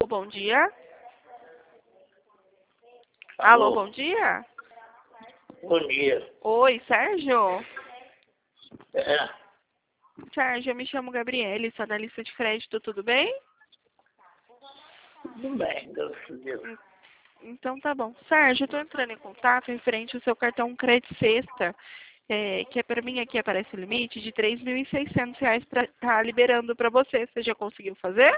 bom dia. Alô, bom dia. Bom dia. Oi, Sérgio? É, Sérgio, eu me chamo Gabriele, sou analista de crédito, tudo bem? tudo bem, graças a Deus. Então tá bom. Sérgio, eu tô entrando em contato referente ao seu cartão Crédito Sexta, que é para mim aqui aparece o limite de R$ 3.600 para estar liberando para você. Você já conseguiu fazer?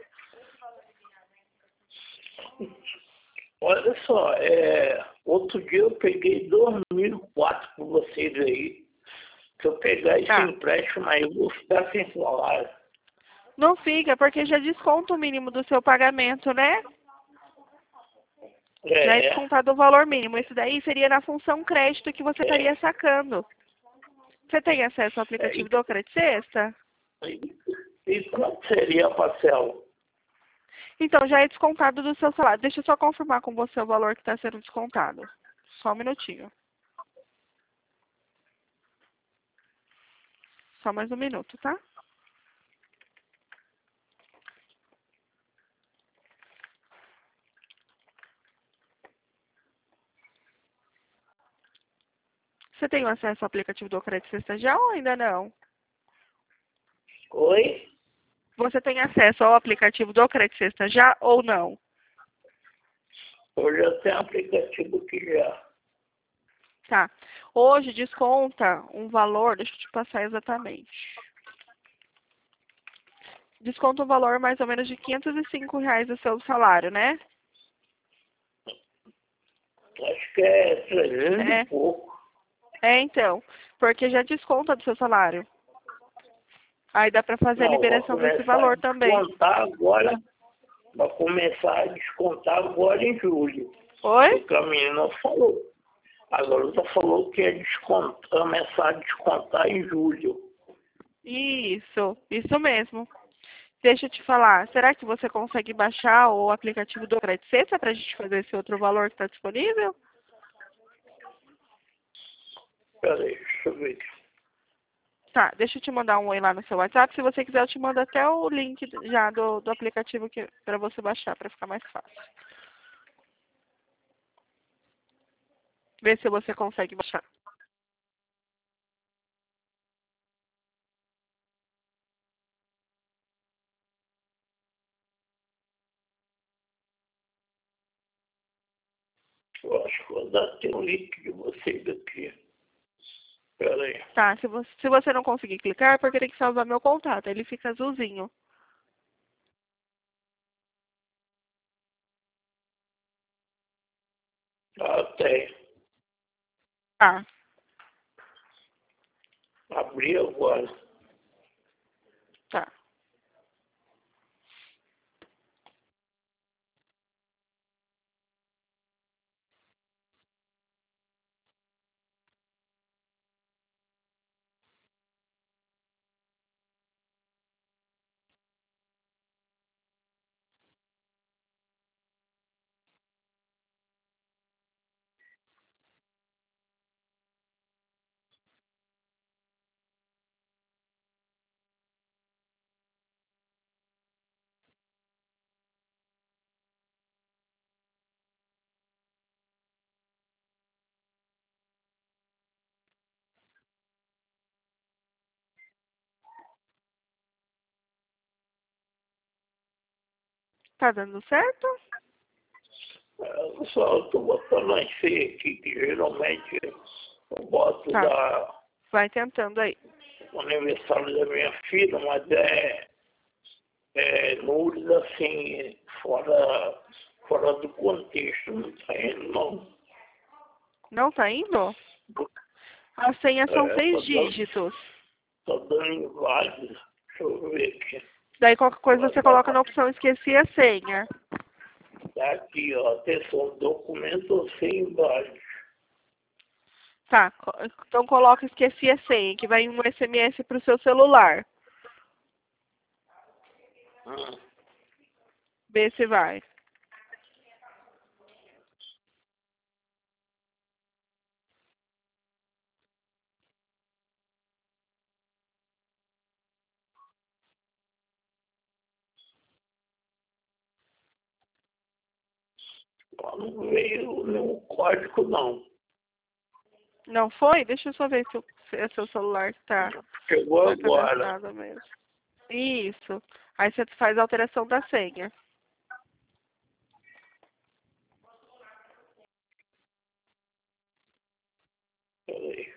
Olha só, outro dia eu peguei 2004 com vocês aí. Se eu pegar esse Tá. empréstimo aí, eu vou ficar sem salário. Não fica, porque já desconta o mínimo do seu pagamento, né? Já é descontado o valor mínimo. Isso daí seria na função crédito que você estaria sacando. Você tem acesso ao aplicativo do Crédito Sexta? E quanto seria a parcela? Então, já é descontado do seu salário. Deixa eu só confirmar com você o valor que está sendo descontado. Só um minutinho. Só mais um minuto, tá? Você tem acesso ao aplicativo do Crédito Sexta já ou ainda não? Oi? Você tem acesso ao aplicativo do Crédito Sexta já ou não? Eu já tenho aplicativo aqui já. Tá. Hoje desconta um valor, deixa eu te passar exatamente. Desconta um valor mais ou menos de R$ 505 do seu salário, né? Acho que é 300 É. e pouco. Então, porque já desconta do seu salário. Aí dá pra fazer a Não, liberação desse valor também. Vai começar a descontar agora em julho. Oi? Porque a menina falou. A garota falou que ia começar a descontar em julho. Isso mesmo. Deixa eu te falar, será que você consegue baixar o aplicativo do Crédito Sexta pra gente fazer esse outro valor que está disponível? Peraí, deixa eu ver. Tá, deixa eu te mandar um oi lá no seu WhatsApp. Se você quiser, eu te mando até o link já do aplicativo para você baixar, para ficar mais fácil. Vê se você consegue baixar. Eu acho que vou dar até o link de vocês aqui. Peraí. Tá, se você não conseguir clicar, é porque tem que salvar meu contato. Ele fica azulzinho. Ah, tem. Tá, Abri agora. tá. Tá dando certo? Só eu tô botando as senhas aqui, que geralmente eu boto Tá, da vai tentando aí. aniversário da minha filha, mas nudes assim, fora do contexto, não tá indo não. Não tá indo? As senhas são Tá 6 dando, dígitos. tá dando inválido. Deixa eu ver aqui. Daí qualquer coisa você coloca na opção esqueci a senha. Tá aqui, ó, atenção, documento sem inválido. Tá, então coloca esqueci a senha, que vai um SMS pro seu celular. Hum. Vê se vai. Não veio nenhum código, não. Não foi? Deixa eu só ver se seu celular está Chegou agora. cadastrado mesmo. Isso. Aí você faz a alteração da senha. Peraí.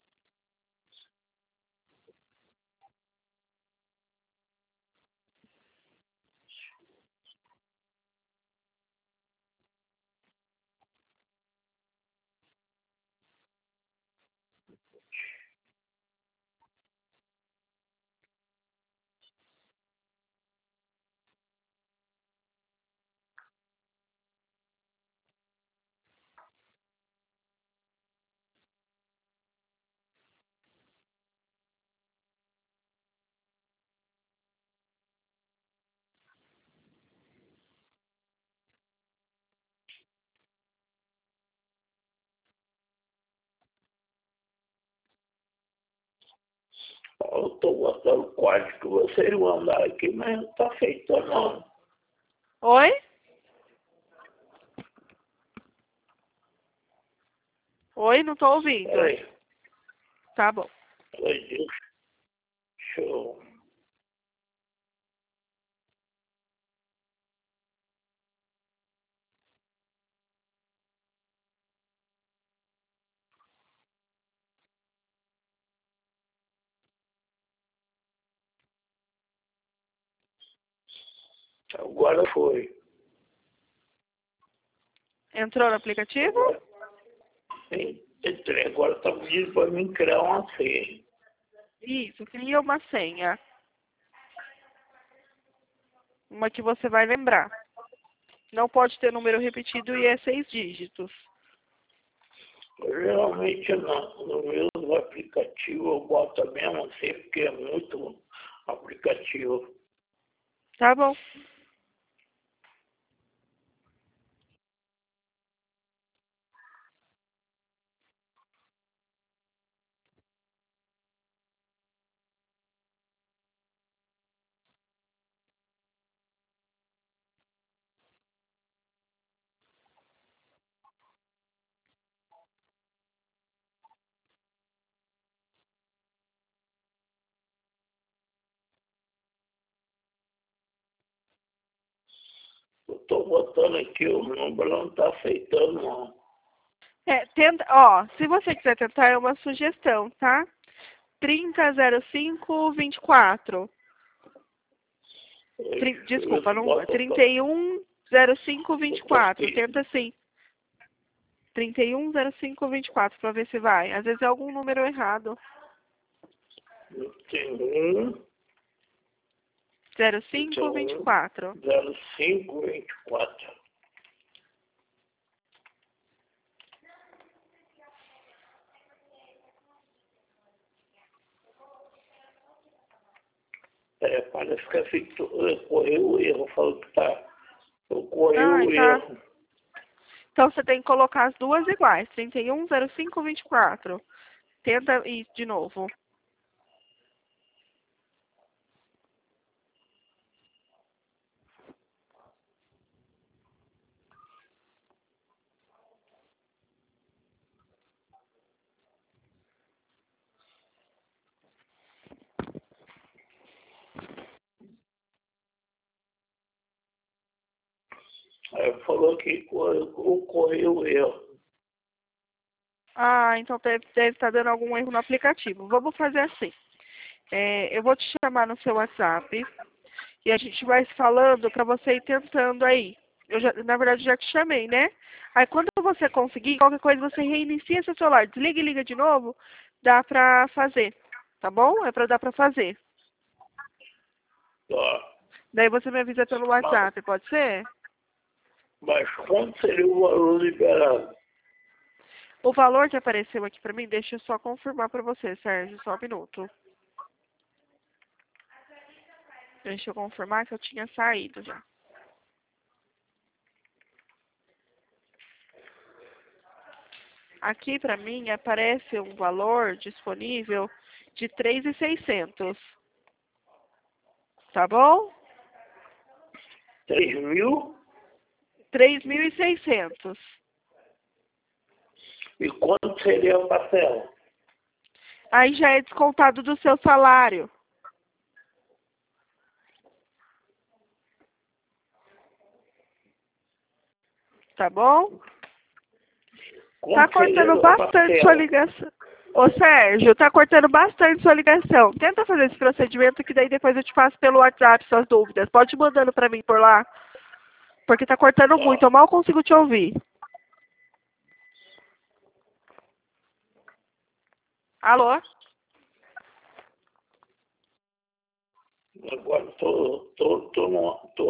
Eu estou botando o código que vocês mandaram aqui, mas não está feito, não. Oi? Oi, não tô ouvindo. Peraí. Tá bom. Peraí, deixa eu... Agora foi. Entrou no aplicativo? Entrei. Agora está pedindo para mim criar uma senha. Isso, cria uma senha. Uma que você vai lembrar. Não pode ter número repetido e é 6 dígitos. Geralmente não. No meu aplicativo eu boto a mesma senha, porque é muito aplicativo. Tá bom. Eu estou botando aqui, o número não está aceitando, não. Tenta, ó, se você quiser tentar, é uma sugestão, tá? 300524. Desculpa, não, 310524. Tenta sim. 310524 para ver se vai. Às vezes é algum número errado. Tem um 0524. 0524. Parece que ocorreu o erro. Falou que tá. Ocorreu o Tá. erro. Então você tem que colocar as duas iguais. 310524. Tenta ir de novo. Aí falou que ocorreu o erro. Então deve estar dando algum erro no aplicativo. Vamos fazer assim. Eu vou te chamar no seu WhatsApp e a gente vai se falando para você ir tentando aí. Na verdade, já te chamei, né? Aí quando você conseguir, qualquer coisa você reinicia seu celular, desliga e liga de novo, dá pra fazer. Tá bom? Dá pra fazer. Tá. Daí você me avisa pelo WhatsApp, pode ser? Mas quanto seria o valor liberado? O valor que apareceu aqui pra mim, deixa eu só confirmar pra você, Sérgio, só um minuto. Deixa eu confirmar que eu tinha saído já. Aqui pra mim aparece um valor disponível de 3.600. Tá bom? 3 mil? 3.600. E quanto seria a parcela? Aí já é descontado do seu salário. Tá bom? Tá Quanto seria cortando a bastante sua parcela? ligação. Ô Sérgio, tá cortando bastante sua ligação. Tenta fazer esse procedimento que daí depois eu te passo pelo WhatsApp suas dúvidas. Pode ir mandando pra mim por lá. Porque tá cortando Tá. muito, eu mal consigo te ouvir. Alô? Agora tô